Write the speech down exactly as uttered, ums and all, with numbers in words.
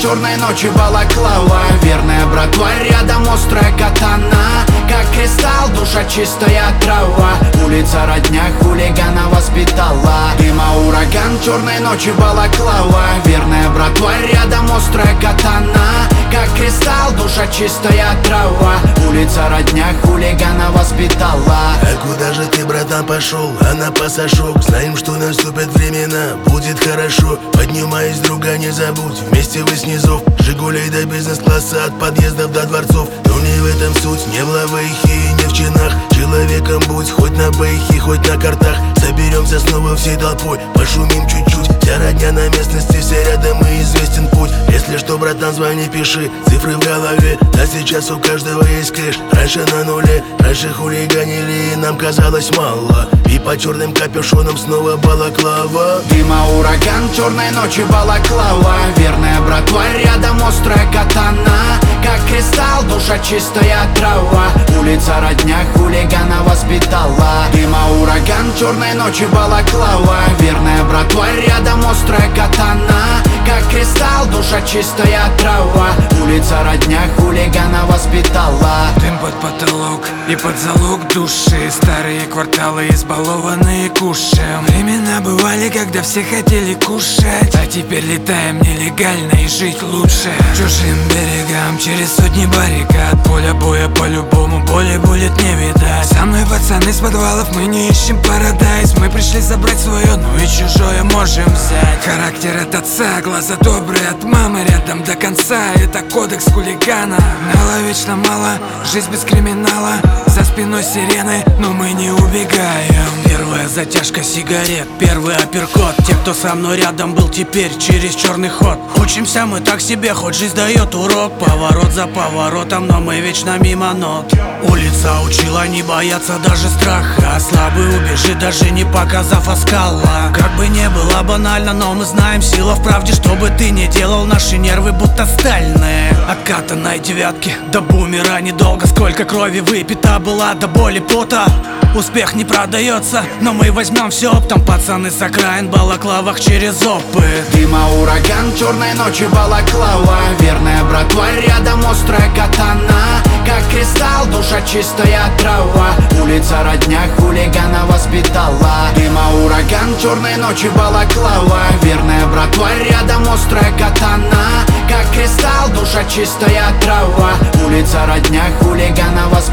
черной ночи балаклава. Верная братва, рядом острая катана. Как кристалл, душа чистая трава. Улица родня хулигана воспитала. Дыма ураган, черной ночи балаклава. Верная братва, рядом острая катана. Как кристалл, душа чистая трава. Улица родня хулигана воспитала. А куда же ты, братан, пошел? А на пассажок. Знаем, что наступят времена, будет хорошо. Поднимаясь, друга, не забудь. Вместе вы снизов, Жигулей до бизнес-класса, от подъездов до дворцов. Но не в этом суть, не в лавейхе и не в чинах. Человеком будь, хоть на бейхе, хоть на картах. Соберемся снова всей толпой, пошумим чуть-чуть. Вся родня на местности, все рядом и известен путь. Если что, братан, звони, пиши, цифры в голове. Да сейчас у каждого есть кэш, раньше на нуле. Раньше хулиганили и нам казалось мало. И по черным капюшонам снова балаклава. Дыма ураган, черной ночи балаклава. Верная братва, рядом острая катана. Как кристалл, душа чистая трава. Улица родня хулигана воспитала. Дыма ураган, черной ночи балаклава. Верная братва, рядом острая катана. Как кристалл, душа чистая трава. Улица родня хулигана воспитала. Дым под потолок и под залог души. Старые кварталы избалованные кушаем. Времена бывали, когда все хотели кушать. А теперь летаем нелегально и жить лучше. Чужим берегам через сотни баррикад. Поля боя по-любому, боли будет не видать. Со мной пацаны с подвалов, мы не ищем парадайз. Мы пришли забрать свое, ну и чужое можем взять. Характер от отца, глаза добрые от мамы. Рядом до конца, это кодекс хулигана. Нала вечно мало, жизнь без криминала. За спиной сирены, но мы не убегаем. Первая затяжка сигарет, первый апперкот. Те, кто со мной рядом был, теперь через черный ход. Учимся мы так себе, хоть жизнь дает урок. Поворот за поворотом, но мы вечно мимо нот. Улица учила не бояться даже страха. Слабый убежит, даже не показав оскала. Как бы не было банально, но мы знаем, сила в правде. Что бы ты ни делал, наши нервы будто стальные. От катанной девятки до бумера недолго. Сколько крови выпита была до боли пота. Успех не продается, но мы возьмем все оптом. Пацаны с окраин, балаклавах через опыт. Дыма ураган, черной ночи балаклава. Верная братва, рядом острая катана. Как кристалл, душа чистая трава. Улица родня хулигана воспитала. Дыма ураган, черной ночи балаклава. Верная братва, рядом острая катана. Как кристалл, душа чистая трава. Улица родня хулигана воспитала.